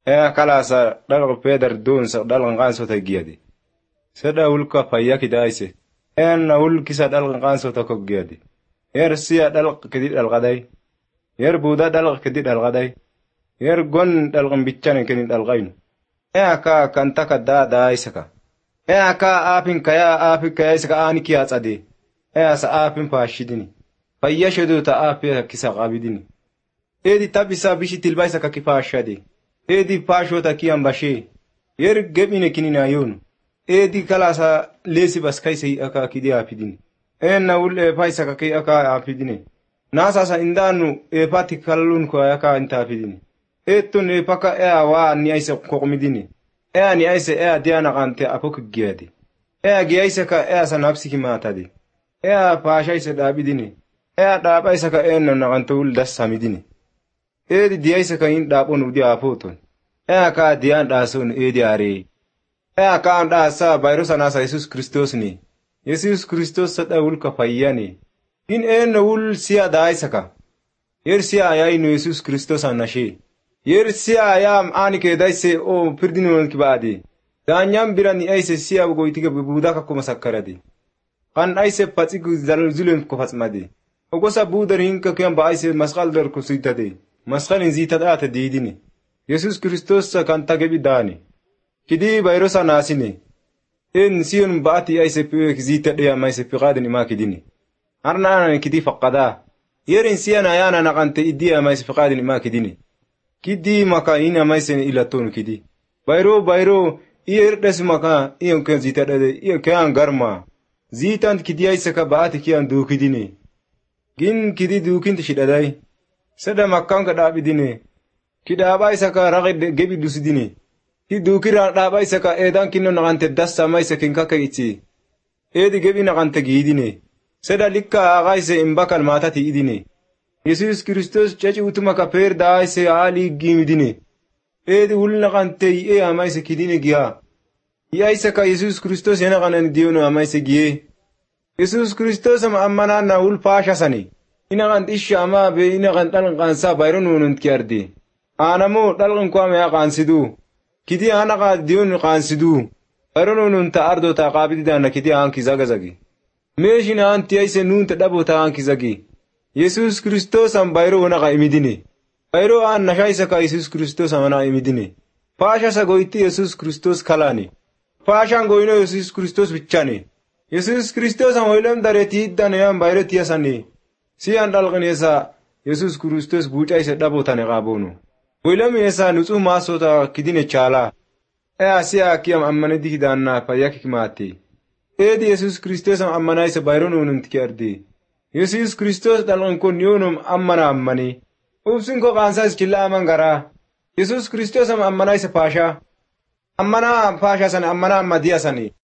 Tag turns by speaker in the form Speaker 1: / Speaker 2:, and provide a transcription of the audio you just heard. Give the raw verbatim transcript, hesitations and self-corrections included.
Speaker 1: ea kalasa dalq peder dunsa dalqan qansota giyadi seda ulka payya kidaise enna ulkisa dalqan qansota koggiyadi yer siya dalq kidi dalqaday yer buda dalq kidi dalqaday yer gon dalqan biccane kini dalqayn ea ka kantaka da daisaka ea ka apin kaya apin kaya isaka ani kiya tsade ea sa apin pashidini payya shedu ta apin kisa qabidini edi tabisa bishi tilbaisa ka kipashadi edi pashota kiyan bashe yer gebine kinina yon edi kalasa lesi baskaise aka kidi apidini enna ulle paisa ka ki aka apidini nasa sa indanu e pati kallun ko aka inta apidini etun e paka e awa ni aise kokomidini e ani aise e diana kante apok giyadi e giyaise ka e sa nafsi kimatadi e pasha ise dabidini e dabaisa ka enna nakante ul dasamidini edi diyaisa ka in dabon udi apoton e ka diyan dason edi are e ka anda sa bayrosa nasa Jesus Kristos ni Jesus Kristos sada ulka fayyani in enna ul siya daisa ka yer siya ayay no Jesus Kristos anashe yer siya ayam ani ke daise o pirdinun kibadi danyam birani aise siya goitiga budaka ko masakkaradi kan aise patsigu zalzulun ko fatsmadi ogosa budarin ka kyan ba aise masqal dar ko sitade masqalin zitada ta didini Jesus Kristos kan tagebi dani kidi bayrosa nasini en siyon baati aise pe zitade ya maise pe qadini ma kidini arna kidi faqada yerin siyana yana naqante idiya maise pe qadini ma kidini kidi maka ina maise ila ton kidi bayro bayro iyer des maka iyon kan zitade iyon kan garma zitan kidi aise ka baati kiyan du kidini gin kidi du kin tishidadai sada makkan ka dabidine kidaba isa ka raqid gebi dusidine ki dukira daba isa ka edan kinno nagante dassa maisa kin ka kaiti edi gebi nagante gidine sada likka agaise imbakal matati idine Jesus Kristos chachi utuma ka per daise ali gimidine edi ul nagante e amaise kidine giya ya isa ka Jesus Kristos yana ganan diono amaise giye Jesus Kristos am amana na ul pasha sani ina kan isha ama be ina kan dalqan qansa bayron unun kiyardi anamo dalqan ko ama qansidu kidi ana ka diun qansidu bayron unun ta ardo ta qabidi dana kidi an kizagazagi meshina anti aise nun ta dabo ta an kizagi Jesus Kristos am bayro ona ka imidini bayro an nashaisa ka Jesus Kristos amana imidini pasha sa goiti Jesus Kristos kalani pasha goino Jesus Kristos bichani Jesus Kristos am oilam dareti dana am bayro tiasani siyan dalqinesa Jesus Kristos buuca isa dhabotane qaabonu wilam esa nutsu masota kidine chala e asiya kiyam ammane dikidanna payak kimati edi Jesus Kristos am ammana isa bayronun tikirdi Jesus Kristos dalqin kon yonum ammana ammani ufsin ko qansas killa amangara Jesus Kristos am ammana isa pasha ammana pasha san ammana ammadiya sani